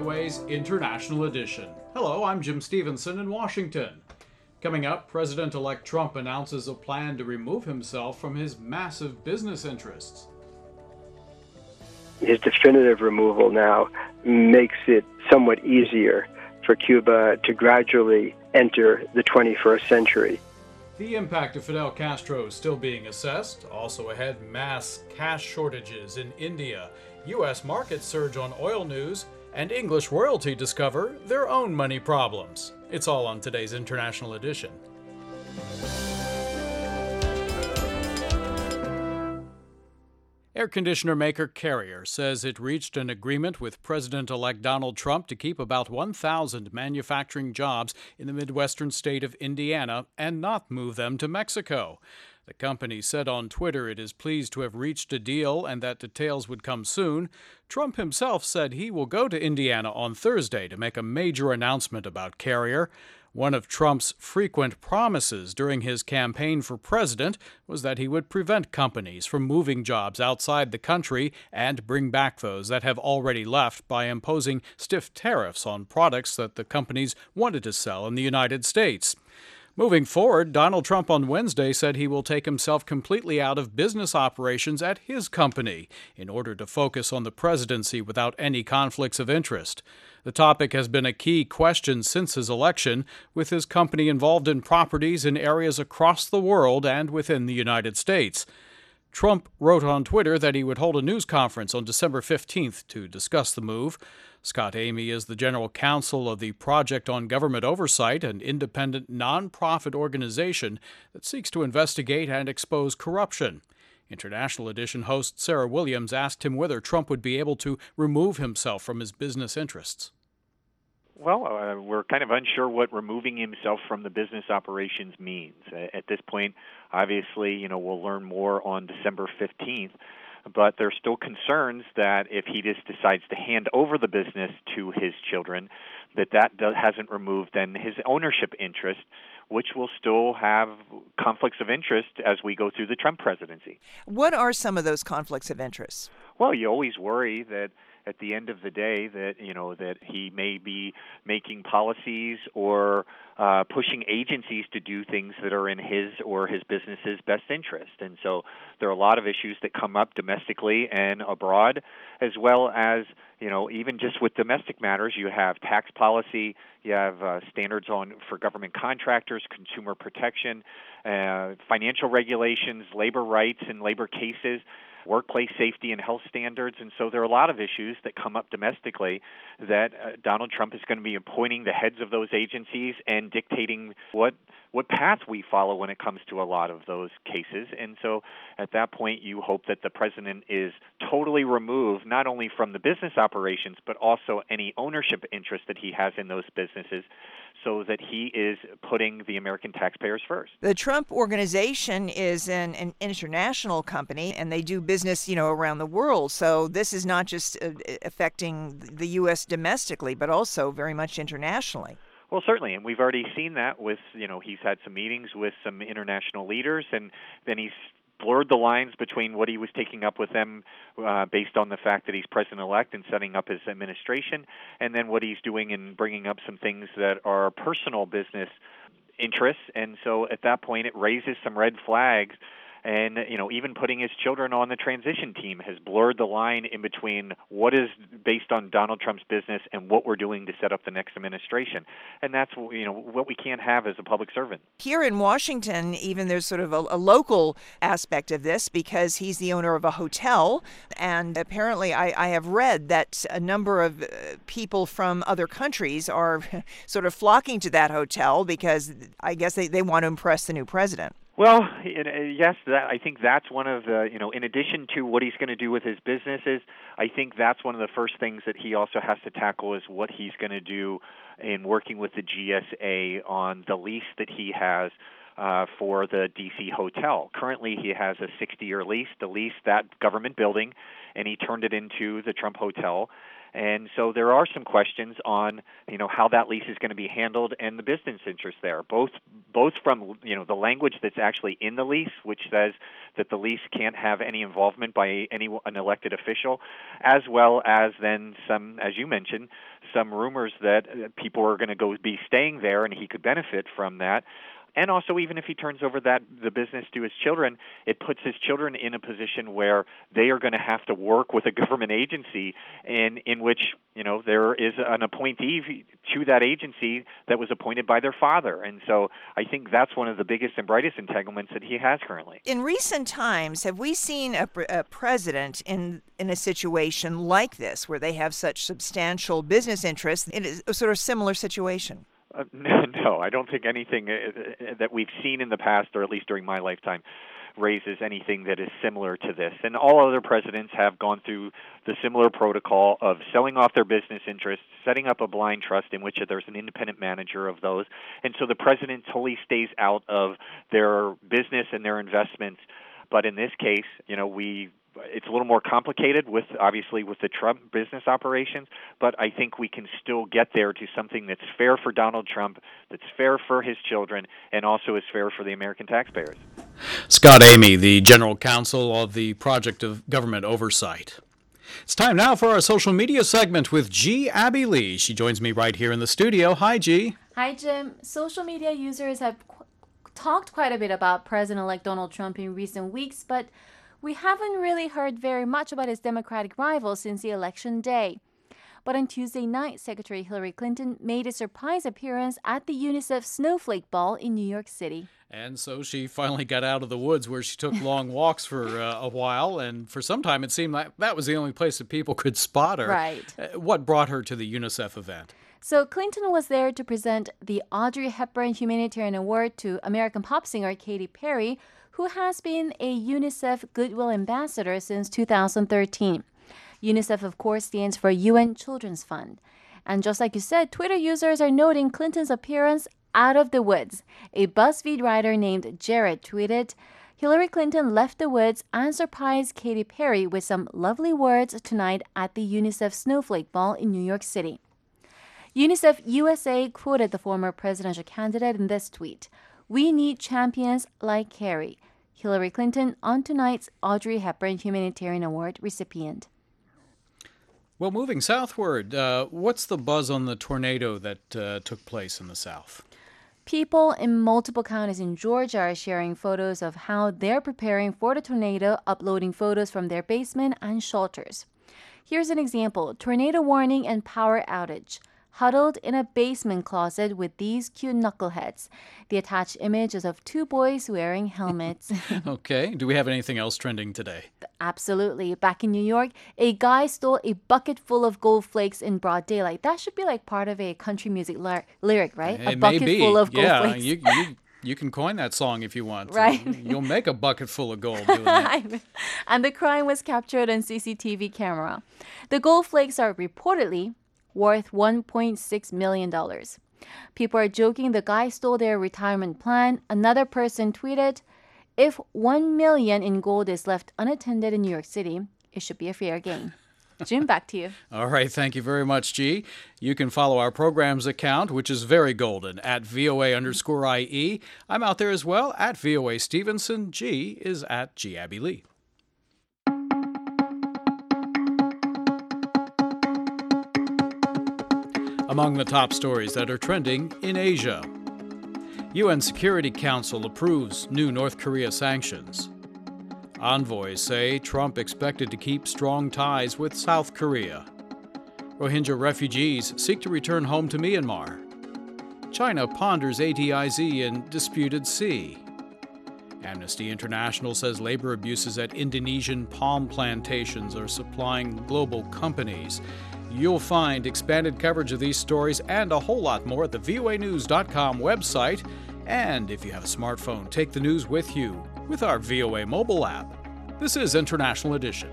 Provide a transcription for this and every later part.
KOA's International Edition. Hello, I'm Jim Stevenson in Washington. Coming up, President-elect Trump announces a plan to remove himself from his massive business interests. His definitive removal now makes it somewhat easier for Cuba to gradually enter the 21st century. The impact of Fidel Castro is still being assessed. Also ahead, mass cash shortages in India, U.S. market surge on oil news, and English royalty discover their own money problems. It's all on today's International Edition. Air conditioner maker Carrier says it reached an agreement with President-elect Donald Trump to keep about 1,000 manufacturing jobs in the Midwestern state of Indiana and not move them to Mexico. The company said on Twitter it is pleased to have reached a deal and that details would come soon. Trump himself said he will go to Indiana on Thursday to make a major announcement about Carrier. One of Trump's frequent promises during his campaign for president was that he would prevent companies from moving jobs outside the country and bring back those that have already left by imposing stiff tariffs on products that the companies wanted to sell in the United States. Moving forward, Donald Trump on Wednesday said he will take himself completely out of business operations at his company in order to focus on the presidency without any conflicts of interest. The topic has been a key question since his election, with his company involved in properties in areas across the world and within the United States. Trump wrote on Twitter that he would hold a news conference on December 15th to discuss the move. Scott Amy is the general counsel of the Project on Government Oversight, an independent nonprofit organization that seeks to investigate and expose corruption. International Edition host Sarah Williams asked him whether Trump would be able to remove himself from his business interests. Well, we're kind of unsure what removing himself from the business operations means. At this point, obviously, we'll learn more on December 15th, but there's still concerns that if he just decides to hand over the business to his children, that hasn't removed then his ownership interest, which will still have conflicts of interest as we go through the Trump presidency. What are some of those conflicts of interest? Well, you always worry that at the end of the day that he may be making policies or pushing agencies to do things that are in his or his business's best interest. And so there are a lot of issues that come up domestically and abroad, as well as even just with domestic matters. You have tax policy, you have standards for government contractors, consumer protection, financial regulations, labor rights and labor cases, workplace safety and health standards. And so there are a lot of issues that come up domestically that Donald Trump is going to be appointing the heads of those agencies and dictating what path we follow when it comes to a lot of those cases. And so at that point, you hope that the president is totally removed, not only from the business operations, but also any ownership interest that he has in those businesses, so that he is putting the American taxpayers first. The Trump Organization is an international company, and they do business, around the world. So this is not just affecting the U.S. domestically, but also very much internationally. Well, certainly, and we've already seen that with, he's had some meetings with some international leaders, and then he's blurred the lines between what he was taking up with them based on the fact that he's president-elect and setting up his administration, and then what he's doing in bringing up some things that are personal business interests. And so at that point, it raises some red flags. And, even putting his children on the transition team has blurred the line in between what is based on Donald Trump's business and what we're doing to set up the next administration. And that's, what we can't have as a public servant. Here in Washington, even there's sort of a local aspect of this because he's the owner of a hotel. And apparently I have read that a number of people from other countries are sort of flocking to that hotel because I guess they want to impress the new president. Well, yes, I think that's one of the, in addition to what he's going to do with his businesses, I think that's one of the first things that he also has to tackle is what he's going to do in working with the GSA on the lease that he has for the D.C. hotel. Currently, he has a 60-year lease to lease that government building, and he turned it into the Trump Hotel. And so there are some questions on, how that lease is going to be handled and the business interest there, both from, the language that's actually in the lease, which says that the lease can't have any involvement by an elected official, as well as then some, as you mentioned, some rumors that people are going to be staying there and he could benefit from that. And also, even if he turns over the business to his children, it puts his children in a position where they are going to have to work with a government agency in which, there is an appointee to that agency that was appointed by their father. And so I think that's one of the biggest and brightest entanglements that he has currently. In recent times, have we seen a president in a situation like this where they have such substantial business interests in a sort of similar situation? No, I don't think anything that we've seen in the past, or at least during my lifetime, raises anything that is similar to this. And all other presidents have gone through the similar protocol of selling off their business interests, setting up a blind trust in which there's an independent manager of those. And so the president totally stays out of their business and their investments. But in this case, it's a little more complicated with the Trump business operations, but I think we can still get there to something that's fair for Donald Trump, that's fair for his children, and also is fair for the American taxpayers. Scott Amy, the General Counsel of the Project of Government Oversight. It's time now for our social media segment with G. Abby Lee. She joins me right here in the studio. Hi, G. Hi, Jim. Social media users have talked quite a bit about President-elect Donald Trump in recent weeks, but we haven't really heard very much about his Democratic rival since the election day. But on Tuesday night, Secretary Hillary Clinton made a surprise appearance at the UNICEF Snowflake Ball in New York City. And so she finally got out of the woods where she took long walks for a while, and for some time it seemed like that was the only place that people could spot her. Right. What brought her to the UNICEF event? So Clinton was there to present the Audrey Hepburn Humanitarian Award to American pop singer Katy Perry, who has been a UNICEF Goodwill Ambassador since 2013. UNICEF, of course, stands for UN Children's Fund. And just like you said, Twitter users are noting Clinton's appearance out of the woods. A BuzzFeed writer named Jared tweeted, "Hillary Clinton left the woods and surprised Katy Perry with some lovely words tonight at the UNICEF Snowflake Ball in New York City." UNICEF USA quoted the former presidential candidate in this tweet, "We need champions like Carrie." Hillary Clinton on tonight's Audrey Hepburn Humanitarian Award recipient. Well, moving southward, what's the buzz on the tornado that took place in the South? People in multiple counties in Georgia are sharing photos of how they're preparing for the tornado, uploading photos from their basement and shelters. Here's an example: tornado warning and power outage. Huddled in a basement closet with these cute knuckleheads. The attached image is of two boys wearing helmets. Okay. Do we have anything else trending today? Absolutely. Back in New York, a guy stole a bucket full of gold flakes in broad daylight. That should be like part of a country music lyric, right? It a bucket may be. full of gold flakes. Yeah, you can coin that song if you want. Right. You'll make a bucket full of gold doing that. And the crime was captured on CCTV camera. The gold flakes are reportedly worth $1.6 million. People are joking the guy stole their retirement plan. Another person tweeted, "If $1 million in gold is left unattended in New York City, it should be a fair game." Jim, back to you. All right. Thank you very much, G. You can follow our program's account, which is very golden, at VOA_IE. I'm out there as well, at VOA Stevenson. G is at G. Abby Lee. Among the top stories that are trending in Asia. UN Security Council approves new North Korea sanctions. Envoys say Trump expected to keep strong ties with South Korea. Rohingya refugees seek to return home to Myanmar. China ponders ATIZ in disputed sea. Amnesty International says labor abuses at Indonesian palm plantations are supplying global companies. You'll find expanded coverage of these stories and a whole lot more at the voanews.com website. And if you have a smartphone, take the news with you with our VOA mobile app. This is International Edition.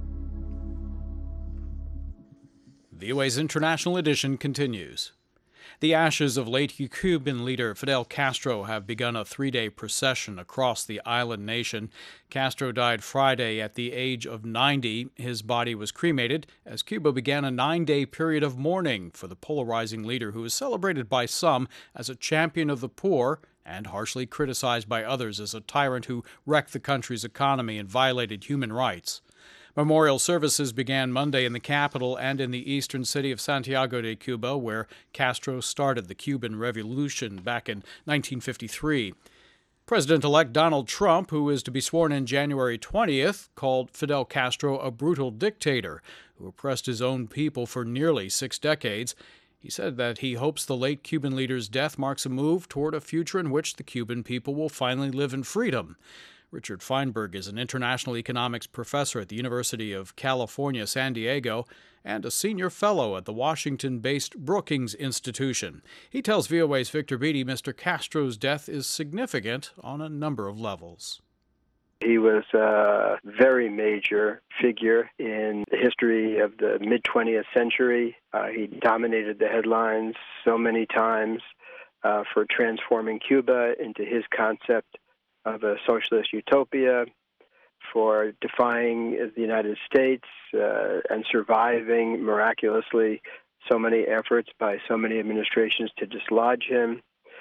VOA's International Edition continues. The ashes of late Cuban leader Fidel Castro have begun a 3-day procession across the island nation. Castro died Friday at the age of 90. His body was cremated as Cuba began a 9-day period of mourning for the polarizing leader who is celebrated by some as a champion of the poor and harshly criticized by others as a tyrant who wrecked the country's economy and violated human rights. Memorial services began Monday in the capital and in the eastern city of Santiago de Cuba, where Castro started the Cuban Revolution back in 1953. President-elect Donald Trump, who is to be sworn in January 20th, called Fidel Castro a brutal dictator who oppressed his own people for nearly 6 decades. He said that he hopes the late Cuban leader's death marks a move toward a future in which the Cuban people will finally live in freedom. Richard Feinberg is an international economics professor at the University of California, San Diego, and a senior fellow at the Washington-based Brookings Institution. He tells VOA's Victor Beattie Mr. Castro's death is significant on a number of levels. He was a very major figure in the history of the mid-20th century. He dominated the headlines so many times for transforming Cuba into his concept of a socialist utopia, for defying the United States and surviving miraculously so many efforts by so many administrations to dislodge him.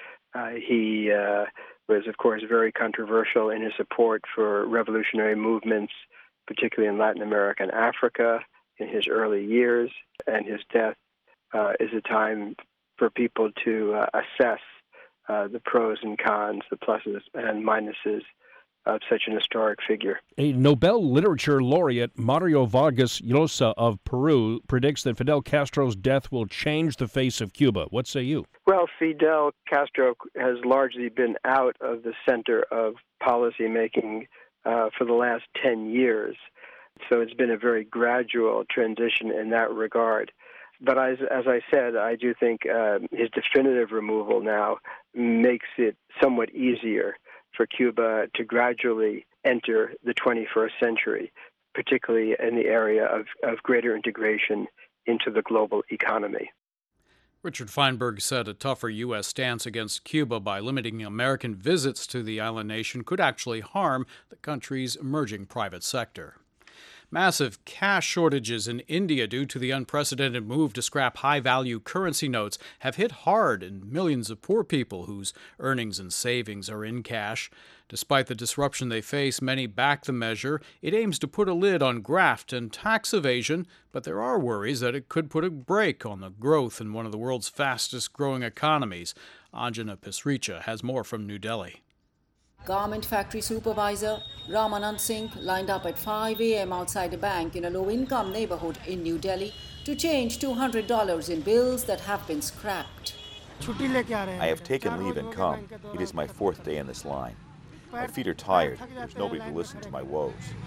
He was, of course, very controversial in his support for revolutionary movements, particularly in Latin America and Africa in his early years, and his death is a time for people to assess the pros and cons, the pluses and minuses of such an historic figure. A Nobel Literature laureate, Mario Vargas Llosa of Peru, predicts that Fidel Castro's death will change the face of Cuba. What say you? Well, Fidel Castro has largely been out of the center of policymaking for the last 10 years. So it's been a very gradual transition in that regard. But as I said, I do think his definitive removal now makes it somewhat easier for Cuba to gradually enter the 21st century, particularly in the area of greater integration into the global economy. Richard Feinberg said a tougher U.S. stance against Cuba by limiting American visits to the island nation could actually harm the country's emerging private sector. Massive cash shortages in India due to the unprecedented move to scrap high-value currency notes have hit hard in millions of poor people whose earnings and savings are in cash. Despite the disruption they face, many back the measure. It aims to put a lid on graft and tax evasion, but there are worries that it could put a brake on the growth in one of the world's fastest-growing economies. Anjana Pisricha has more from New Delhi. Garment factory supervisor Ramanand Singh lined up at 5 a.m. outside a bank in a low-income neighborhood in New Delhi to change $200 in bills that have been scrapped. I have taken leave and come. It is my 4th day in this line. My feet are tired. There's nobody to listen to my woes.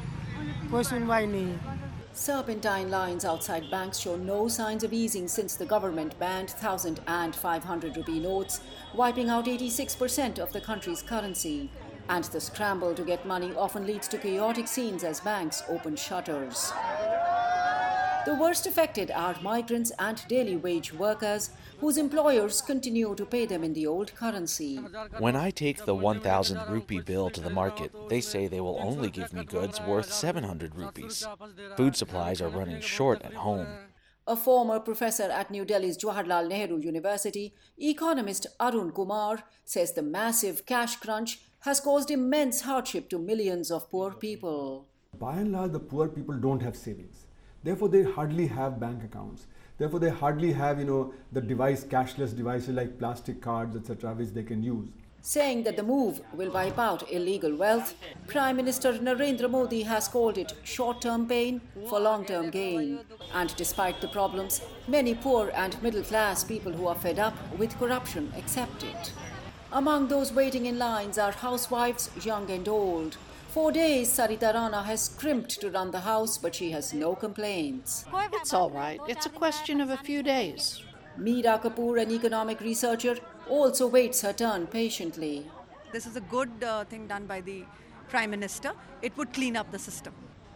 Serpentine lines outside banks show no signs of easing since the government banned 1,000 and 500 rupee notes, wiping out 86% of the country's currency. And the scramble to get money often leads to chaotic scenes as banks open shutters. The worst affected are migrants and daily wage workers, whose employers continue to pay them in the old currency. When I take the 1,000 rupee bill to the market, they say they will only give me goods worth 700 rupees. Food supplies are running short at home. A former professor at New Delhi's Jawaharlal Nehru University, economist Arun Kumar, says the massive cash crunch has caused immense hardship to millions of poor people. By and large, the poor people don't have savings. Therefore, they hardly have bank accounts. Therefore, they hardly have, the cashless devices like plastic cards, etc., which they can use. Saying that the move will wipe out illegal wealth, Prime Minister Narendra Modi has called it short-term pain for long-term gain. And despite the problems, many poor and middle-class people who are fed up with corruption accept it. Among those waiting in lines are housewives, young and old. For days, Sarita Rana has scrimped to run the house, but she has no complaints. It's all right. It's a question of a few days. Meera Kapoor, an economic researcher, also waits her turn patiently. This is a good thing done by the Prime Minister. It would clean up the system.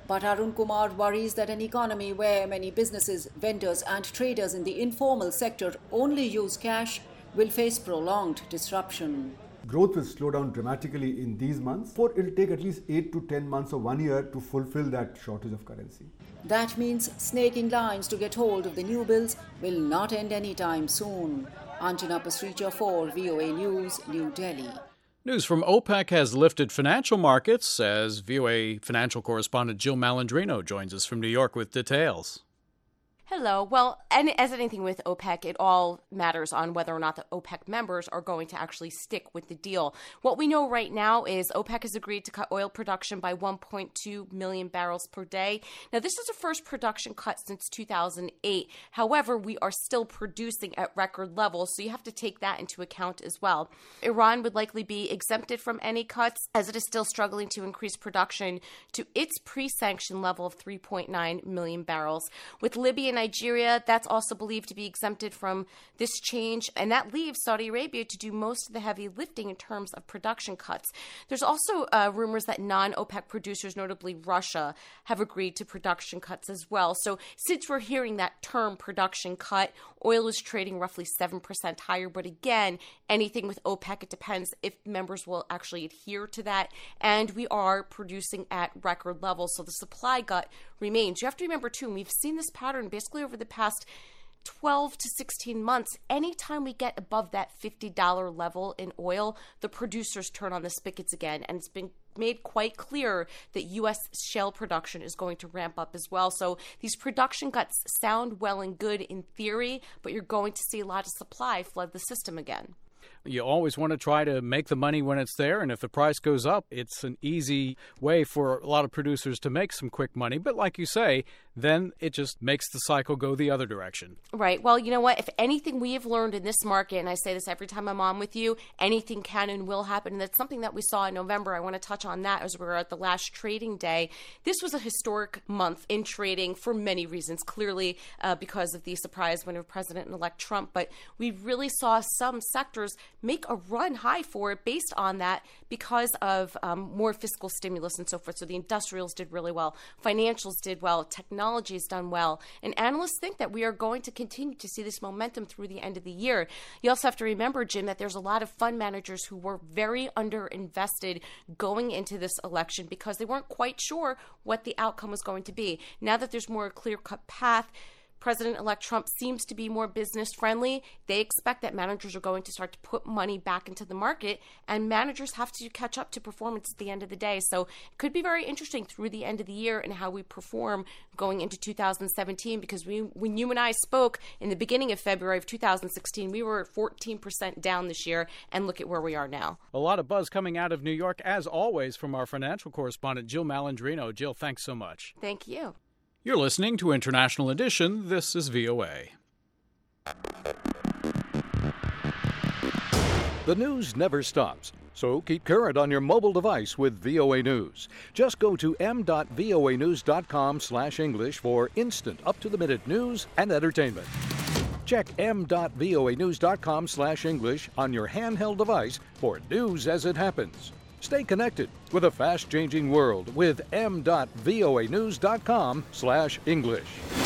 But Arun Kumar worries that an economy where many businesses, vendors and traders in the informal sector only use cash will face prolonged disruption. Growth will slow down dramatically in these months, for it will take at least 8 to 10 months or 1 year to fulfill that shortage of currency. That means snaking lines to get hold of the new bills will not end anytime soon. Anjana Pasricha for VOA News, New Delhi. News from OPEC has lifted financial markets as VOA financial correspondent Jill Malandrino joins us from New York with details. Hello. Well, and as anything with OPEC, it all matters on whether or not the OPEC members are going to actually stick with the deal. What we know right now is OPEC has agreed to cut oil production by 1.2 million barrels per day. Now, this is the first production cut since 2008. However, we are still producing at record levels, so you have to take that into account as well. Iran would likely be exempted from any cuts, as it is still struggling to increase production to its pre-sanction level of 3.9 million barrels. With Libya and Nigeria, that's also believed to be exempted from this change, and that leaves Saudi Arabia to do most of the heavy lifting in terms of production cuts. There's also rumors that non-OPEC producers, notably Russia, have agreed to production cuts as well. So since we're hearing that term production cut, oil is trading roughly 7% higher. But again, anything with OPEC, it depends if members will actually adhere to that. And we are producing at record levels, so the supply gut remains. You have to remember, too, and we've seen this pattern basically over the past 12 to 16 months. Anytime we get above that $50 level in oil, the producers turn on the spigots again. And it's been made quite clear that U.S. shale production is going to ramp up as well. So these production cuts sound well and good in theory, but you're going to see a lot of supply flood the system again. You always want to try to make the money when it's there, and if the price goes up, it's an easy way for a lot of producers to make some quick money. But like you say, then it just makes the cycle go the other direction. Right. Well, you know what? If anything we have learned in this market, and I say this every time I'm on with you, anything can and will happen. And that's something that we saw in November. I want to touch on that as we were at the last trading day. This was a historic month in trading for many reasons, clearly because of the surprise win of President-elect Trump. But we really saw some sectors make a run high for it based on that because of more fiscal stimulus and so forth. So the industrials did really well. Financials did well. Technology has done well. And analysts think that we are going to continue to see this momentum through the end of the year. You also have to remember, Jim, that there's a lot of fund managers who were very underinvested going into this election because they weren't quite sure what the outcome was going to be. Now that there's more clear-cut path, President-elect Trump seems to be more business-friendly. They expect that managers are going to start to put money back into the market, and managers have to catch up to performance at the end of the day. So it could be very interesting through the end of the year and how we perform going into 2017, because when you and I spoke in the beginning of February of 2016, we were 14% down this year, and look at where we are now. A lot of buzz coming out of New York, as always, from our financial correspondent, Jill Malandrino. Jill, thanks so much. Thank you. You're listening to International Edition. This is VOA. The news never stops, so keep current on your mobile device with VOA News. Just go to m.voanews.com/English for instant, up-to-the-minute news and entertainment. Check m.voanews.com/English on your handheld device for news as it happens. Stay connected with a fast-changing world with m.voanews.com/English.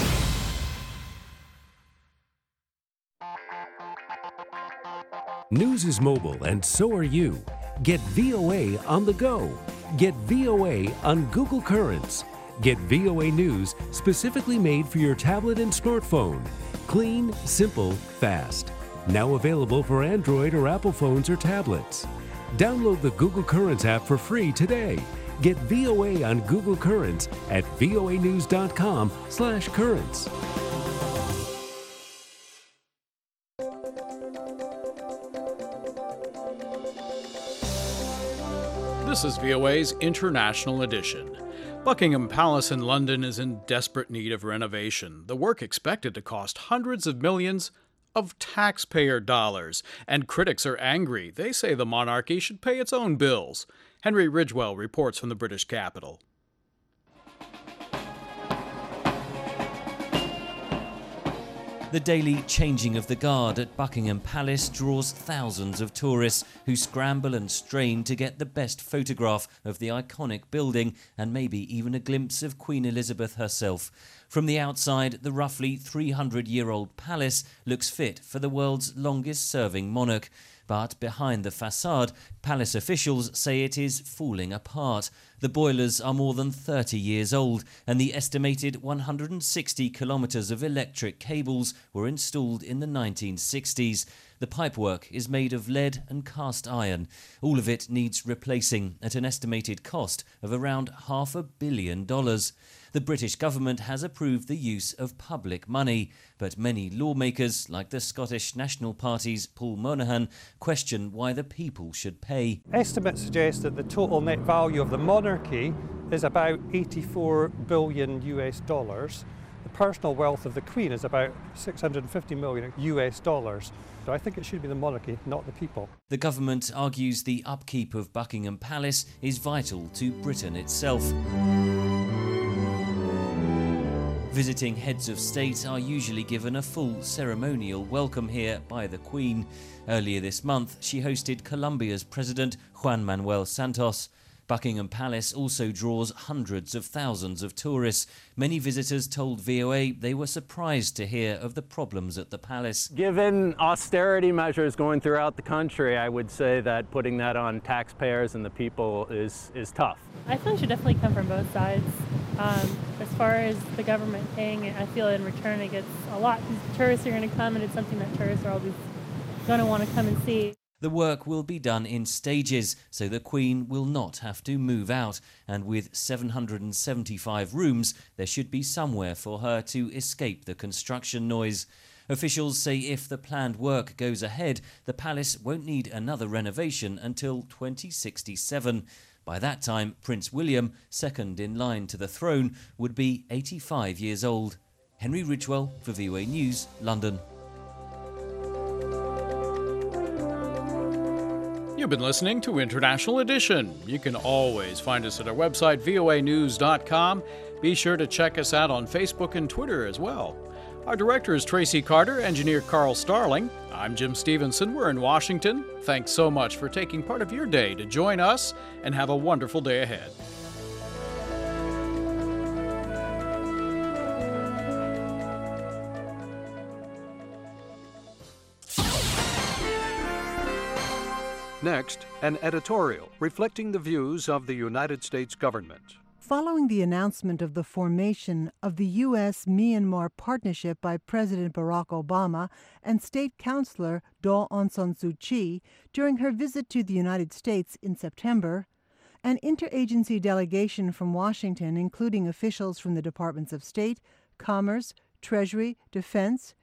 News is mobile, and so are you. Get VOA on the go. Get VOA on Google Currents. Get VOA News specifically made for your tablet and smartphone. Clean, simple, fast. Now available for Android or Apple phones or tablets. Download the Google Currents app for free today. Get VOA on Google Currents at voanews.com/currents. This is VOA's International Edition. Buckingham Palace in London is in desperate need of renovation. The work expected to cost hundreds of millions of taxpayer dollars, and critics are angry. They say the monarchy should pay its own bills. Henry Ridgwell reports from the British capital. The daily changing of the guard at Buckingham Palace draws thousands of tourists who scramble and strain to get the best photograph of the iconic building and maybe even a glimpse of Queen Elizabeth herself. From the outside, the roughly 300-year-old palace looks fit for the world's longest-serving monarch. But behind the facade, palace officials say it is falling apart. The boilers are more than 30 years old, and the estimated 160 kilometres of electric cables were installed in the 1960s. The pipework is made of lead and cast iron. All of it needs replacing at an estimated cost of around $500 million. The British government has approved the use of public money, but many lawmakers, like the Scottish National Party's Paul Monaghan, question why the people should pay. Estimates suggest that the total net value of the monarchy is about $84 billion US. The personal wealth of the Queen is about $650 million US. So I think it should be the monarchy, not the people. The government argues the upkeep of Buckingham Palace is vital to Britain itself. Visiting heads of state are usually given a full ceremonial welcome here by the Queen. Earlier this month, she hosted Colombia's President Juan Manuel Santos. Buckingham Palace also draws hundreds of thousands of tourists. Many visitors told VOA they were surprised to hear of the problems at the palace. Given austerity measures going throughout the country, I would say that putting that on taxpayers and the people is tough. I feel it should definitely come from both sides. As far as the government paying it, I feel in return it gets a lot because tourists are going to come and it's something that tourists are always going to want to come and see. The work will be done in stages, so the Queen will not have to move out, and with 775 rooms, there should be somewhere for her to escape the construction noise. Officials say if the planned work goes ahead, the palace won't need another renovation until 2067. By that time, Prince William, second in line to the throne, would be 85 years old. Henry Ridgwell for VOA News, London. You've been listening to International Edition. You can always find us at our website, voanews.com. Be sure to check us out on Facebook and Twitter as well. Our director is Tracy Carter, engineer Carl Starling. I'm Jim Stevenson. We're in Washington. Thanks so much for taking part of your day to join us, and have a wonderful day ahead. Next, an editorial reflecting the views of the United States government. Following the announcement of the formation of the U.S.-Myanmar partnership by President Barack Obama and State Councilor Daw Aung San Suu Kyi during her visit to the United States in September, an interagency delegation from Washington, including officials from the Departments of State, Commerce, Treasury, Defense,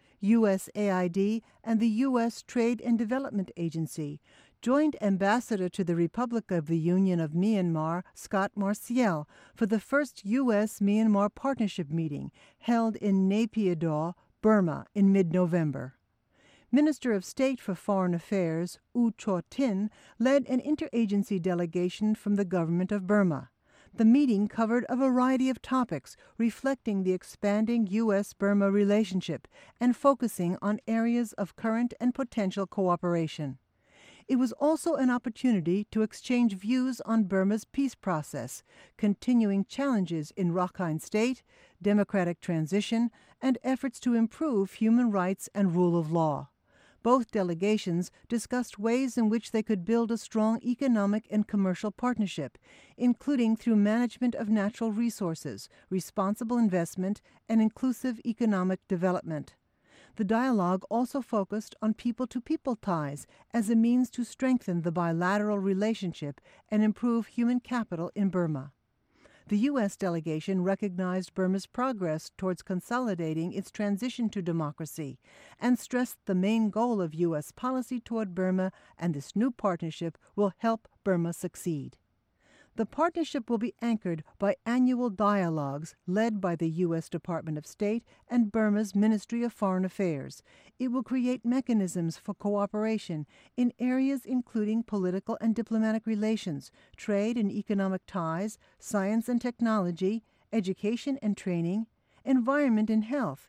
USAID, and the U.S. Trade and Development Agency, joined Ambassador to the Republic of the Union of Myanmar, Scott Marciel, for the first U.S.-Myanmar partnership meeting held in Naypyidaw, Burma, in mid-November. Minister of State for Foreign Affairs, U Cho Tin, led an interagency delegation from the government of Burma. The meeting covered a variety of topics reflecting the expanding U.S.-Burma relationship and focusing on areas of current and potential cooperation. It was also an opportunity to exchange views on Burma's peace process, continuing challenges in Rakhine State, democratic transition, and efforts to improve human rights and rule of law. Both delegations discussed ways in which they could build a strong economic and commercial partnership, including through management of natural resources, responsible investment, and inclusive economic development. The dialogue also focused on people-to-people ties as a means to strengthen the bilateral relationship and improve human capital in Burma. The U.S. delegation recognized Burma's progress towards consolidating its transition to democracy and stressed the main goal of U.S. policy toward Burma, and this new partnership will help Burma succeed. The partnership will be anchored by annual dialogues led by the U.S. Department of State and Burma's Ministry of Foreign Affairs. It will create mechanisms for cooperation in areas including political and diplomatic relations, trade and economic ties, science and technology, education and training, environment and health,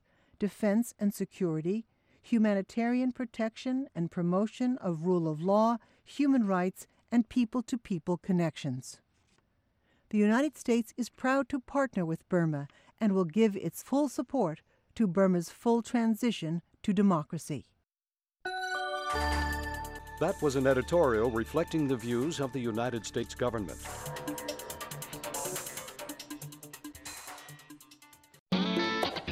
defense and security, humanitarian protection and promotion of rule of law, human rights, and people-to-people connections. The United States is proud to partner with Burma and will give its full support to Burma's full transition to democracy. That was an editorial reflecting the views of the United States government.